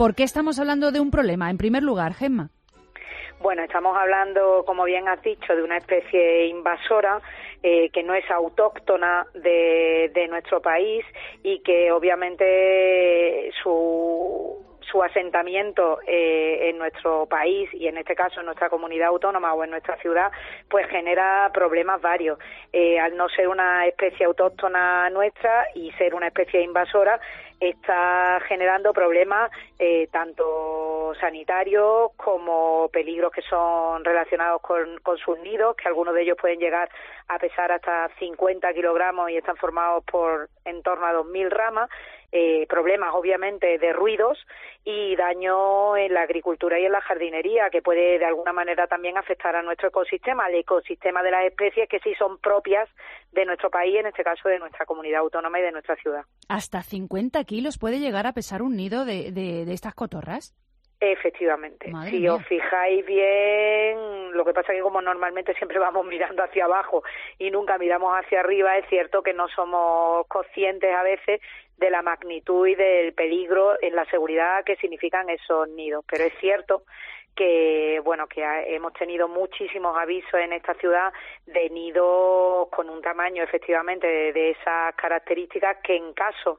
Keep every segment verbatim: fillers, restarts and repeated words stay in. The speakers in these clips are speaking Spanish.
¿Por qué estamos hablando de un problema, en primer lugar, Gemma? Bueno, estamos hablando, como bien has dicho, de una especie invasora eh, que no es autóctona de, de nuestro país y que obviamente su... su asentamiento eh, en nuestro país y en este caso en nuestra comunidad autónoma o en nuestra ciudad, pues genera problemas varios. Eh, al no ser una especie autóctona nuestra y ser una especie invasora, está generando problemas eh, tanto sanitarios como peligros que son relacionados con, con sus nidos, que algunos de ellos pueden llegar a pesar hasta cincuenta kilogramos y están formados por en torno a dos mil ramas. Eh, problemas obviamente de ruidos y daño en la agricultura y en la jardinería, que puede de alguna manera también afectar a nuestro ecosistema, el ecosistema de las especies que sí son propias de nuestro país, en este caso de nuestra comunidad autónoma y de nuestra ciudad. ¿Hasta cincuenta kilos puede llegar a pesar un nido de, de, de estas cotorras? Efectivamente. Madre si mía. os fijáis bien, lo que pasa es que como normalmente siempre vamos mirando hacia abajo y nunca miramos hacia arriba, es cierto que no somos conscientes a veces de la magnitud y del peligro en la seguridad que significan esos nidos. Pero es cierto que, bueno, que hemos tenido muchísimos avisos en esta ciudad de nidos con un tamaño efectivamente de, de esas características que en caso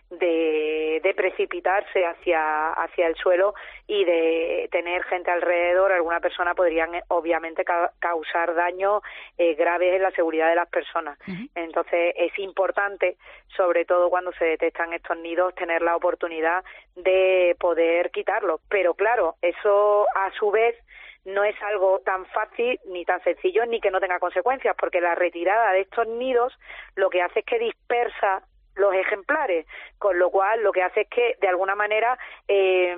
de, de precipitarse hacia hacia el suelo y de tener gente alrededor, alguna persona podrían eh, obviamente ca- causar daños eh, graves en la seguridad de las personas. Uh-huh. Entonces es importante, sobre todo cuando se detectan estos nidos, tener la oportunidad de poder quitarlos. Pero claro, eso a su vez no es algo tan fácil ni tan sencillo ni que no tenga consecuencias, porque la retirada de estos nidos lo que hace es que dispersa los ejemplares, con lo cual lo que hace es que de alguna manera eh,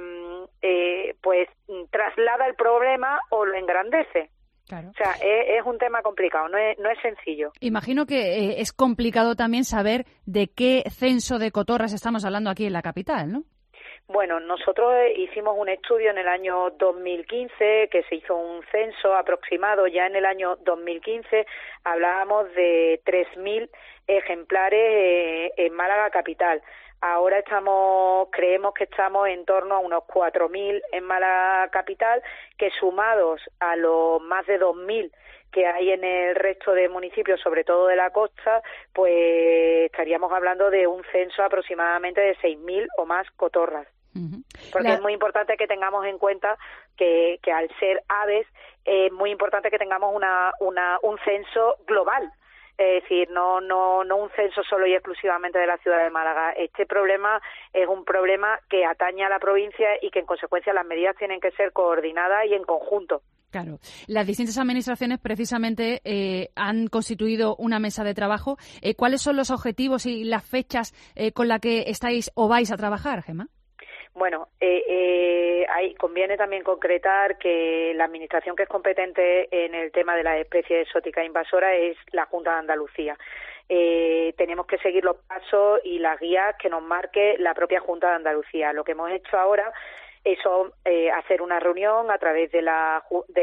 eh, pues traslada el problema o lo engrandece. Claro. O sea, es, es un tema complicado, no es, no es sencillo. Imagino que eh, es complicado también saber de qué censo de cotorras estamos hablando aquí en la capital, ¿no? Bueno, nosotros hicimos un estudio en el año dos mil quince, que se hizo un censo aproximado ya en el año dos mil quince, hablábamos de tres mil ejemplares eh, en Málaga capital. Ahora estamos, creemos que estamos en torno a unos cuatro mil en Málaga capital, que sumados a los más de dos mil que hay en el resto de municipios, sobre todo de la costa, pues estaríamos hablando de un censo aproximadamente de seis mil o más cotorras. Uh-huh. Porque la... es muy importante que tengamos en cuenta que, que al ser aves es muy importante que tengamos una, una, un censo global. Es decir, no, no, no un censo solo y exclusivamente de la ciudad de Málaga. Este problema es un problema que atañe a la provincia y que en consecuencia las medidas tienen que ser coordinadas y en conjunto. Claro. Las distintas administraciones precisamente eh, han constituido una mesa de trabajo. Eh, ¿Cuáles son los objetivos y las fechas eh, con las que estáis o vais a trabajar, Gemma? Bueno, eh, eh, hay, conviene también concretar que la administración que es competente en el tema de las especies exóticas invasoras es la Junta de Andalucía. Eh, tenemos que seguir los pasos y las guías que nos marque la propia Junta de Andalucía. Lo que hemos hecho ahora es eh, hacer una reunión a través de la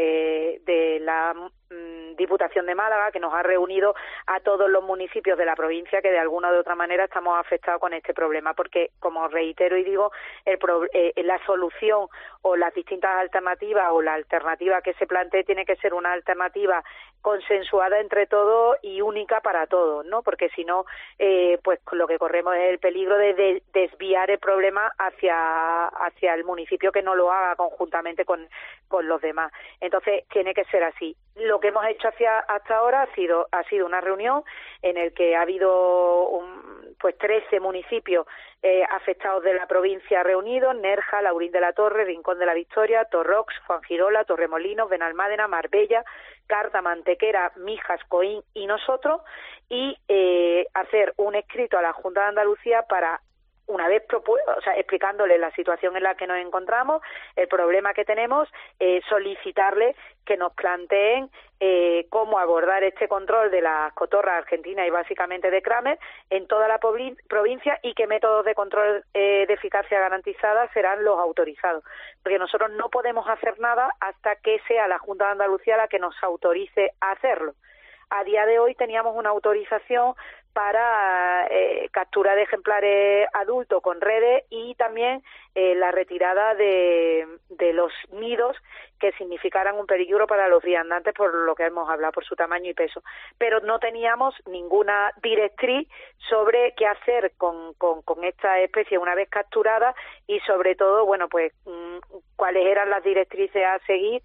de, de la mmm, Diputación de Málaga, que nos ha reunido a todos los municipios de la provincia que de alguna u otra manera estamos afectados con este problema, porque, como reitero y digo, el pro, eh, la solución o las distintas alternativas o la alternativa que se plantee tiene que ser una alternativa consensuada entre todos y única para todos, ¿no? Porque si no, eh, pues lo que corremos es el peligro de, de desviar el problema hacia hacia el municipio que no lo haga conjuntamente con, con los demás. Entonces, tiene que ser así. Lo que hemos hecho hacia, hasta ahora ha sido ha sido una reunión en el que ha habido un, pues trece municipios eh, afectados de la provincia reunidos: Nerja, Laurín de la Torre, Rincón de la Victoria, Torrox, Fuengirola, Torremolinos, Benalmádena, Marbella, Carta, Mantequera, Mijas, Coín y nosotros, y eh, hacer un escrito a la Junta de Andalucía para, una vez propu- o sea, explicándole la situación en la que nos encontramos, el problema que tenemos, eh, solicitarle que nos planteen eh, cómo abordar este control de las cotorras argentinas y básicamente de Kramer en toda la pobl- provincia y qué métodos de control eh, de eficacia garantizada serán los autorizados. Porque nosotros no podemos hacer nada hasta que sea la Junta de Andalucía la que nos autorice a hacerlo. A día de hoy teníamos una autorización para eh, captura de ejemplares adultos con redes y también eh, la retirada de, de los nidos que significaran un peligro para los viandantes por lo que hemos hablado, por su tamaño y peso. Pero no teníamos ninguna directriz sobre qué hacer con, con, con esta especie una vez capturada y sobre todo, bueno, pues mmm, cuáles eran las directrices a seguir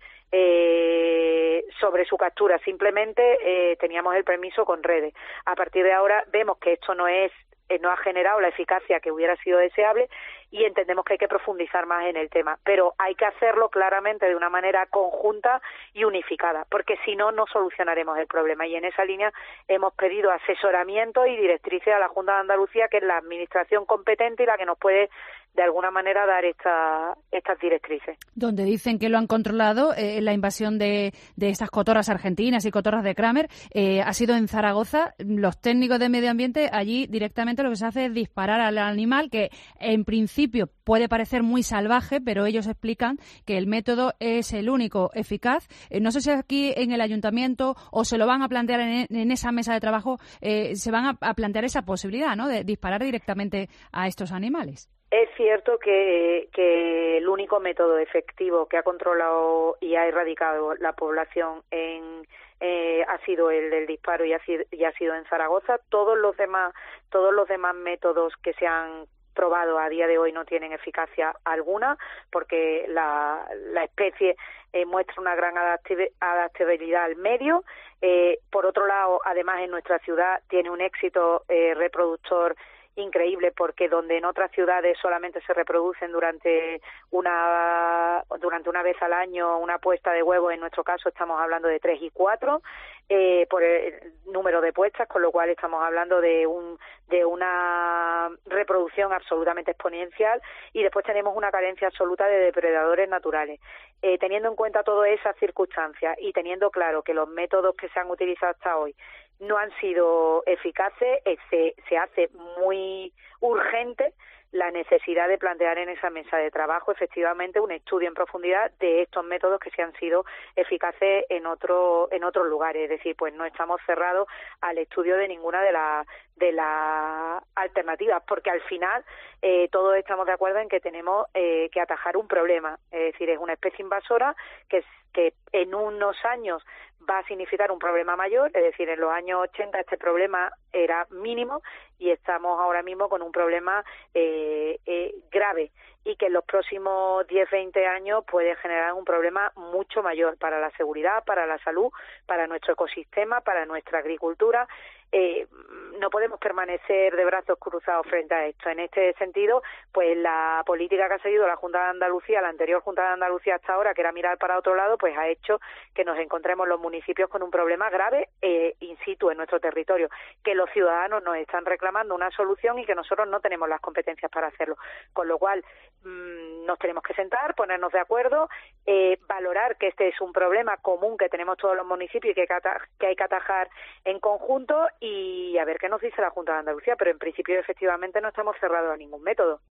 Eh, sobre su captura. Simplemente eh, teníamos el permiso con redes. A partir de ahora vemos que esto no es eh, no ha generado la eficacia que hubiera sido deseable y entendemos que hay que profundizar más en el tema, pero hay que hacerlo claramente de una manera conjunta y unificada, porque si no, no solucionaremos el problema, y en esa línea hemos pedido asesoramiento y directrices a la Junta de Andalucía, que es la administración competente y la que nos puede de alguna manera dar esta, estas directrices. Donde dicen que lo han controlado, eh, la invasión de, de estas cotorras argentinas y cotorras de Kramer, eh, ha sido en Zaragoza. Los técnicos de medio ambiente allí directamente lo que se hace es disparar al animal, que en principio puede parecer muy salvaje, pero ellos explican que el método es el único eficaz. Eh, no sé si aquí en el ayuntamiento o se lo van a plantear en, en esa mesa de trabajo, eh, se van a, a plantear esa posibilidad, ¿no?, de disparar directamente a estos animales. Es cierto que, que el único método efectivo que ha controlado y ha erradicado la población en, eh, ha sido el del disparo y ha sido, y ha sido en Zaragoza. Todos los demás, todos los demás métodos que se han probado a día de hoy no tienen eficacia alguna, porque la, la especie eh, muestra una gran adaptabilidad al medio. Eh, por otro lado, además, en nuestra ciudad tiene un éxito eh, reproductor increíble, porque donde en otras ciudades solamente se reproducen durante una durante una vez al año una puesta de huevos, en nuestro caso estamos hablando de tres y cuatro eh, por el número de puestas, con lo cual estamos hablando de un de una reproducción absolutamente exponencial, y después tenemos una carencia absoluta de depredadores naturales. Eh, teniendo en cuenta todas esas circunstancias y teniendo claro que los métodos que se han utilizado hasta hoy no han sido eficaces, eh, se, se hace muy urgente la necesidad de plantear en esa mesa de trabajo efectivamente un estudio en profundidad de estos métodos que sí han sido eficaces en otro, en otros lugares. Es decir, pues no estamos cerrados al estudio de ninguna de las de las alternativas, porque al final eh, todos estamos de acuerdo en que tenemos eh, que atajar un problema. Es decir, es una especie invasora que, que en unos años va a significar un problema mayor. Es decir, en los años ochenta este problema era mínimo y estamos ahora mismo con un problema eh, eh, grave, y que en los próximos diez a veinte años puede generar un problema mucho mayor para la seguridad, para la salud, para nuestro ecosistema, para nuestra agricultura. Eh, no podemos permanecer de brazos cruzados frente a esto. En este sentido, pues la política que ha seguido la Junta de Andalucía, la anterior Junta de Andalucía hasta ahora, que era mirar para otro lado, pues ha hecho que nos encontremos los municipios con un problema grave eh, in situ en nuestro territorio, que los ciudadanos nos están reclamando una solución y que nosotros no tenemos las competencias para hacerlo. Con lo cual, mmm, nos tenemos que sentar, ponernos de acuerdo, eh, valorar que este es un problema común que tenemos todos los municipios y que, que hay que atajar en conjunto, y a ver qué nos dice la Junta de Andalucía, pero en principio efectivamente no estamos cerrados a ningún método.